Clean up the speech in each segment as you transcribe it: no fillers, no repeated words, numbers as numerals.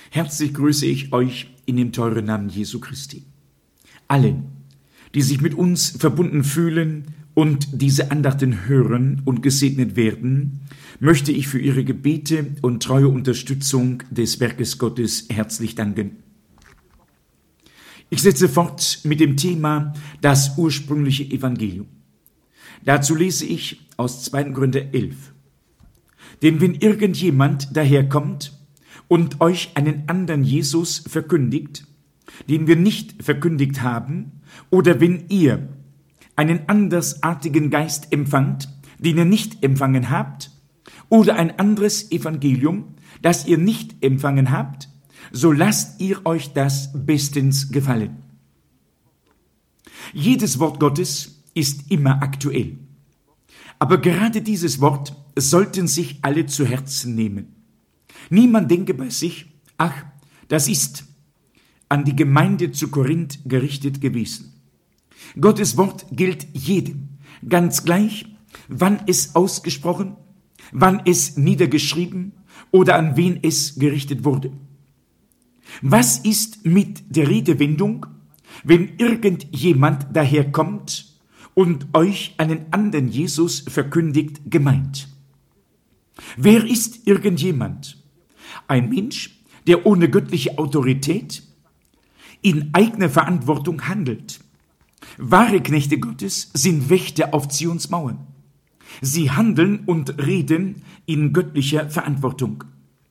Herzlich grüße ich euch in dem teuren Namen Jesu Christi. Allen, die sich mit uns verbunden fühlen und diese Andachten hören und gesegnet werden, möchte ich für ihre Gebete und treue Unterstützung des Werkes Gottes herzlich danken. Ich setze fort mit dem Thema das ursprüngliche Evangelium. Dazu lese ich aus 2. Korinther 11. Denn wenn irgendjemand daherkommt und euch einen anderen Jesus verkündigt, den wir nicht verkündigt haben, oder wenn ihr einen andersartigen Geist empfangt, den ihr nicht empfangen habt, oder ein anderes Evangelium, das ihr nicht empfangen habt, so lasst ihr euch das bestens gefallen. Jedes Wort Gottes ist immer aktuell. Aber gerade dieses Wort sollten sich alle zu Herzen nehmen. Niemand denke bei sich, ach, das ist an die Gemeinde zu Korinth gerichtet gewesen. Gottes Wort gilt jedem, ganz gleich, wann es ausgesprochen, wann es niedergeschrieben oder an wen es gerichtet wurde. Was ist mit der Redewendung, wenn irgendjemand daherkommt und euch einen anderen Jesus verkündigt, gemeint? Wer ist irgendjemand? Ein Mensch, der ohne göttliche Autorität in eigener Verantwortung handelt. Wahre Knechte Gottes sind Wächter auf Zions Mauern. Sie handeln und reden in göttlicher Verantwortung.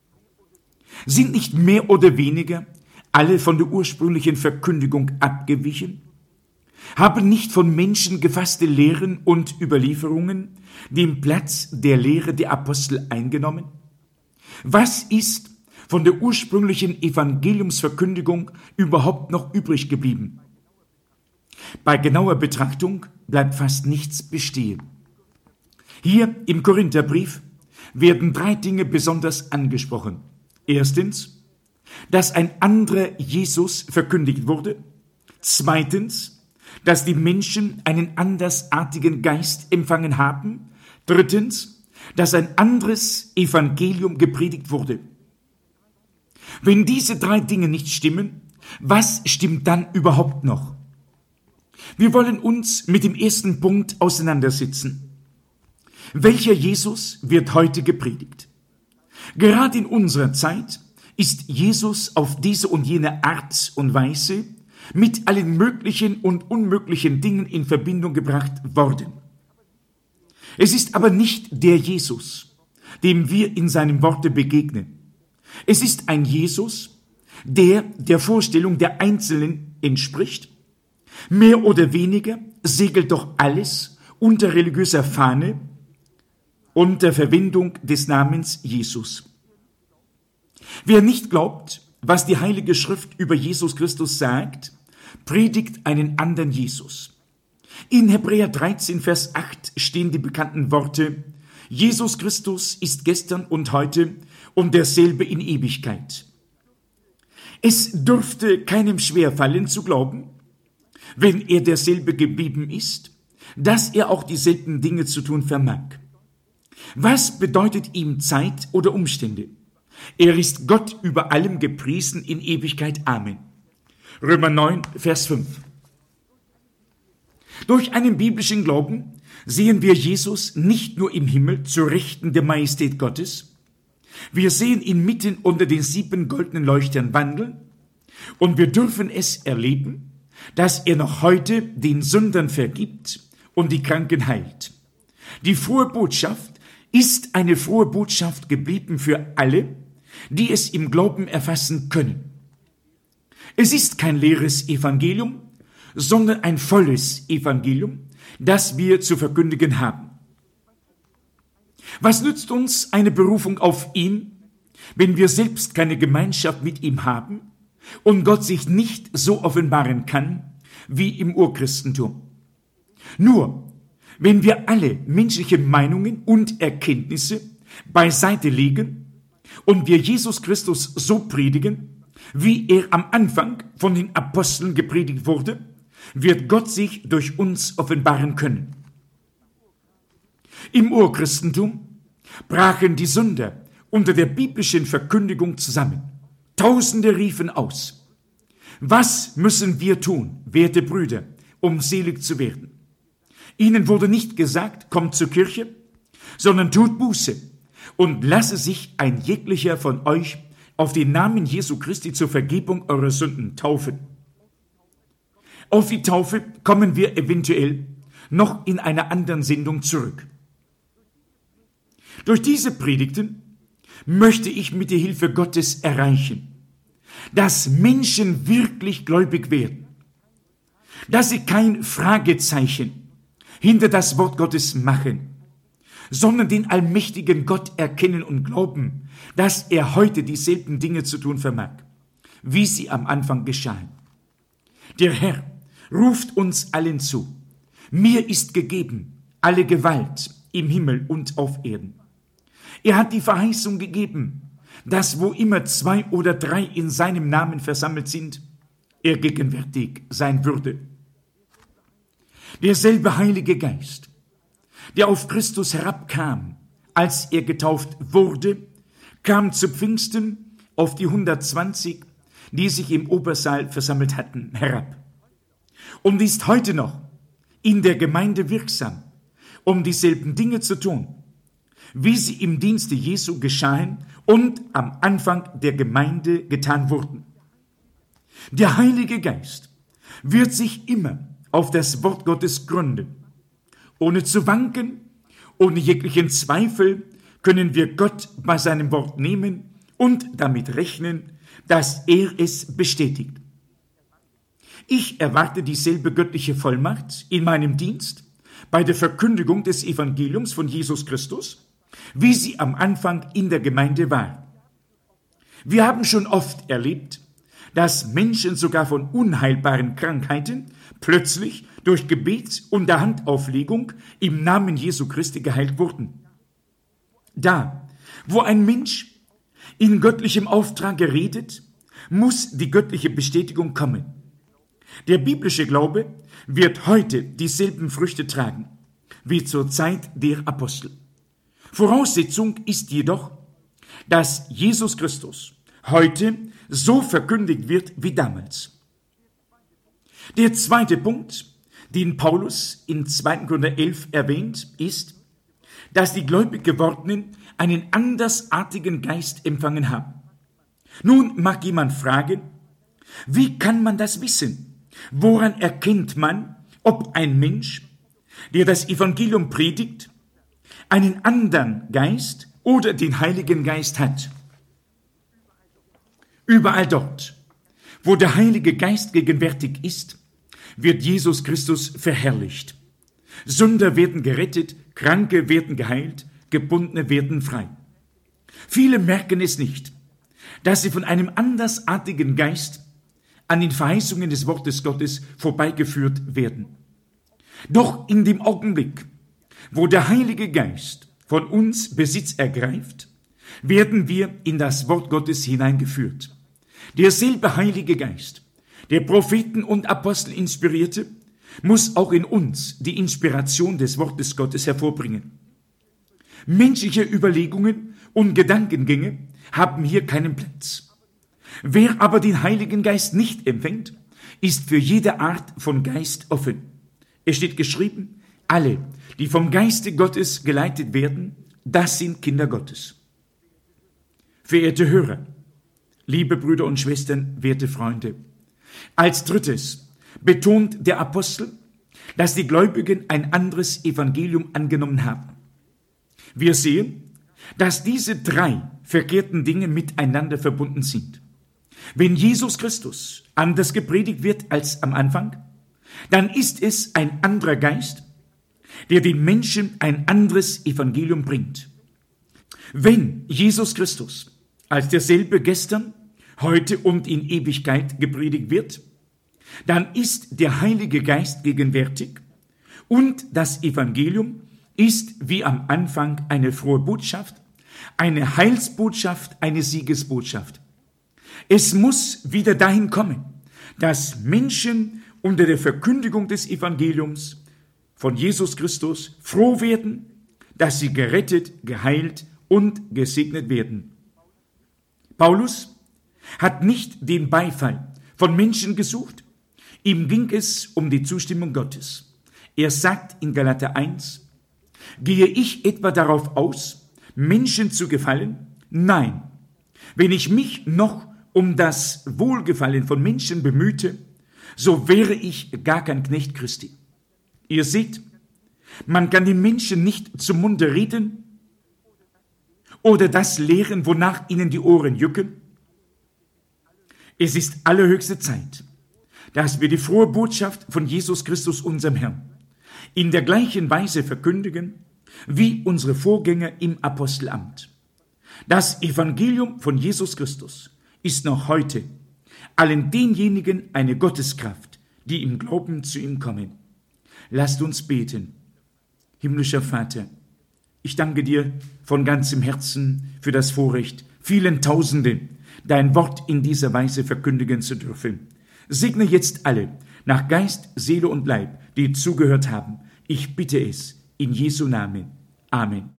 Sind nicht mehr oder weniger alle von der ursprünglichen Verkündigung abgewichen? Haben nicht von Menschen gefasste Lehren und Überlieferungen den Platz der Lehre der Apostel eingenommen? Was ist von der ursprünglichen Evangeliumsverkündigung überhaupt noch übrig geblieben? Bei genauer Betrachtung bleibt fast nichts bestehen. Hier im Korintherbrief werden 3 Dinge besonders angesprochen. Erstens, dass ein anderer Jesus verkündigt wurde. Zweitens, dass die Menschen einen andersartigen Geist empfangen haben. Drittens, dass ein anderes Evangelium gepredigt wurde. Wenn diese 3 Dinge nicht stimmen, was stimmt dann überhaupt noch? Wir wollen uns mit dem ersten Punkt auseinandersetzen. Welcher Jesus wird heute gepredigt? Gerade in unserer Zeit ist Jesus auf diese und jene Art und Weise mit allen möglichen und unmöglichen Dingen in Verbindung gebracht worden. Es ist aber nicht der Jesus, dem wir in seinem Worte begegnen. Es ist ein Jesus, der der Vorstellung der Einzelnen entspricht. Mehr oder weniger segelt doch alles unter religiöser Fahne, unter Verwendung des Namens Jesus. Wer nicht glaubt, was die Heilige Schrift über Jesus Christus sagt, predigt einen anderen Jesus. In Hebräer 13, Vers 8 stehen die bekannten Worte: Jesus Christus ist gestern und heute und derselbe in Ewigkeit. Es dürfte keinem schwerfallen zu glauben, wenn er derselbe geblieben ist, dass er auch dieselben Dinge zu tun vermag. Was bedeutet ihm Zeit oder Umstände? Er ist Gott über allem gepriesen in Ewigkeit. Amen. Römer 9, Vers 5. Durch einen biblischen Glauben sehen wir Jesus nicht nur im Himmel zur Rechten der Majestät Gottes, wir sehen ihn mitten unter den 7 goldenen Leuchtern wandeln und wir dürfen es erleben, dass er noch heute den Sündern vergibt und die Kranken heilt. Die frohe Botschaft ist eine frohe Botschaft geblieben für alle, die es im Glauben erfassen können. Es ist kein leeres Evangelium, sondern ein volles Evangelium, das wir zu verkündigen haben. Was nützt uns eine Berufung auf ihn, wenn wir selbst keine Gemeinschaft mit ihm haben und Gott sich nicht so offenbaren kann wie im Urchristentum? Nur, wenn wir alle menschlichen Meinungen und Erkenntnisse beiseite legen und wir Jesus Christus so predigen, wie er am Anfang von den Aposteln gepredigt wurde, wird Gott sich durch uns offenbaren können. Im Urchristentum brachen die Sünder unter der biblischen Verkündigung zusammen. Tausende riefen aus: Was müssen wir tun, werte Brüder, um selig zu werden? Ihnen wurde nicht gesagt, kommt zur Kirche, sondern tut Buße und lasse sich ein jeglicher von euch auf den Namen Jesu Christi zur Vergebung eurer Sünden taufen. Auf die Taufe kommen wir eventuell noch in einer anderen Sendung zurück. Durch diese Predigten möchte ich mit der Hilfe Gottes erreichen, dass Menschen wirklich gläubig werden, dass sie kein Fragezeichen hinter das Wort Gottes machen, sondern den allmächtigen Gott erkennen und glauben, dass er heute dieselben Dinge zu tun vermag, wie sie am Anfang geschahen. Der Herr ruft uns allen zu: Mir ist gegeben alle Gewalt im Himmel und auf Erden. Er hat die Verheißung gegeben, dass wo immer 2 oder 3 in seinem Namen versammelt sind, er gegenwärtig sein würde. Derselbe Heilige Geist, der auf Christus herabkam, als er getauft wurde, kam zu Pfingsten auf die 120, die sich im Obersaal versammelt hatten, herab. Und ist heute noch in der Gemeinde wirksam, um dieselben Dinge zu tun, wie sie im Dienste Jesu geschahen und am Anfang der Gemeinde getan wurden. Der Heilige Geist wird sich immer auf das Wort Gottes gründen. Ohne zu wanken, ohne jeglichen Zweifel können wir Gott bei seinem Wort nehmen und damit rechnen, dass er es bestätigt. Ich erwarte dieselbe göttliche Vollmacht in meinem Dienst bei der Verkündigung des Evangeliums von Jesus Christus, wie sie am Anfang in der Gemeinde war. Wir haben schon oft erlebt, dass Menschen sogar von unheilbaren Krankheiten plötzlich durch Gebet und der Handauflegung im Namen Jesu Christi geheilt wurden. Da, wo ein Mensch in göttlichem Auftrag redet, muss die göttliche Bestätigung kommen. Der biblische Glaube wird heute dieselben Früchte tragen, wie zur Zeit der Apostel. Voraussetzung ist jedoch, dass Jesus Christus heute so verkündigt wird wie damals. Der zweite Punkt, den Paulus in 2. Korinther 11 erwähnt, ist, dass die gläubig gewordenen einen andersartigen Geist empfangen haben. Nun mag jemand fragen, wie kann man das wissen? Woran erkennt man, ob ein Mensch, der das Evangelium predigt, einen anderen Geist oder den Heiligen Geist hat? Überall dort, wo der Heilige Geist gegenwärtig ist, wird Jesus Christus verherrlicht. Sünder werden gerettet, Kranke werden geheilt, Gebundene werden frei. Viele merken es nicht, dass sie von einem andersartigen Geist an den Verheißungen des Wortes Gottes vorbeigeführt werden. Doch in dem Augenblick, wo der Heilige Geist von uns Besitz ergreift, werden wir in das Wort Gottes hineingeführt. Derselbe Heilige Geist, der Propheten und Apostel inspirierte, muss auch in uns die Inspiration des Wortes Gottes hervorbringen. Menschliche Überlegungen und Gedankengänge haben hier keinen Platz. Wer aber den Heiligen Geist nicht empfängt, ist für jede Art von Geist offen. Es steht geschrieben, alle, die vom Geiste Gottes geleitet werden, das sind Kinder Gottes. Verehrte Hörer, liebe Brüder und Schwestern, werte Freunde, als drittes betont der Apostel, dass die Gläubigen ein anderes Evangelium angenommen haben. Wir sehen, dass diese 3 verkehrten Dinge miteinander verbunden sind. Wenn Jesus Christus anders gepredigt wird als am Anfang, dann ist es ein anderer Geist, der den Menschen ein anderes Evangelium bringt. Wenn Jesus Christus als derselbe gestern, heute und in Ewigkeit gepredigt wird, dann ist der Heilige Geist gegenwärtig und das Evangelium ist wie am Anfang eine frohe Botschaft, eine Heilsbotschaft, eine Siegesbotschaft. Es muss wieder dahin kommen, dass Menschen unter der Verkündigung des Evangeliums von Jesus Christus froh werden, dass sie gerettet, geheilt und gesegnet werden. Paulus hat nicht den Beifall von Menschen gesucht. Ihm ging es um die Zustimmung Gottes. Er sagt in Galater 1, gehe ich etwa darauf aus, Menschen zu gefallen? Nein. Wenn ich mich noch um das Wohlgefallen von Menschen bemühte, so wäre ich gar kein Knecht Christi. Ihr seht, man kann den Menschen nicht zum Munde reden oder das lehren, wonach ihnen die Ohren jucken. Es ist allerhöchste Zeit, dass wir die frohe Botschaft von Jesus Christus, unserem Herrn, in der gleichen Weise verkündigen wie unsere Vorgänger im Apostelamt. Das Evangelium von Jesus Christus ist noch heute allen denjenigen eine Gotteskraft, die im Glauben zu ihm kommen. Lasst uns beten. Himmlischer Vater, ich danke dir von ganzem Herzen für das Vorrecht, vielen Tausenden dein Wort in dieser Weise verkündigen zu dürfen. Segne jetzt alle, nach Geist, Seele und Leib, die zugehört haben. Ich bitte es in Jesu Namen. Amen.